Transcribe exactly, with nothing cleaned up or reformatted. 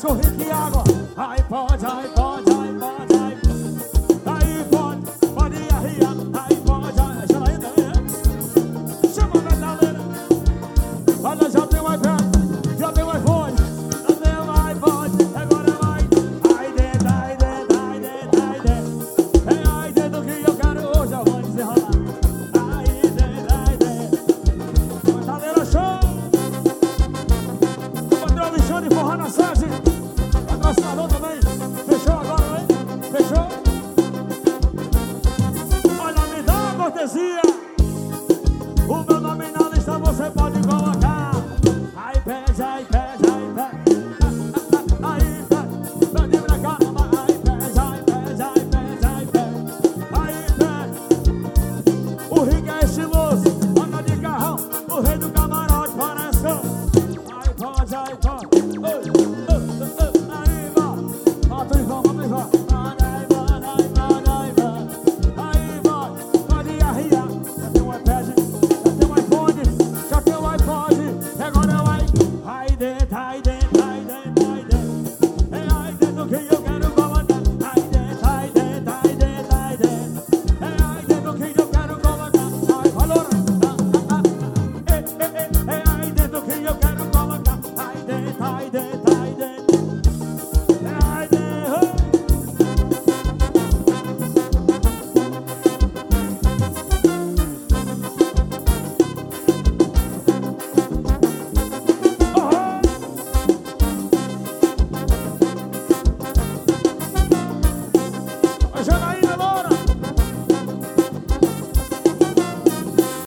cachorrinho que água. Ai, pode, ai, pode, ai, pode, ai. Aí pode, pode arriar. Aí pode, ai, chama aí também, né? Chama a metaleira. Olha, já tem o iPad, já tem o iPhone, já tem o iPod, agora vai. Ai, dentro, ai, dentro, ai, dentro, ai, dentro. É ai, dentro que eu quero hoje, eu vou desenrolar. Ai, dentro, ai, dentro. Metaleira show. O patrão de show de forró na Sérgio.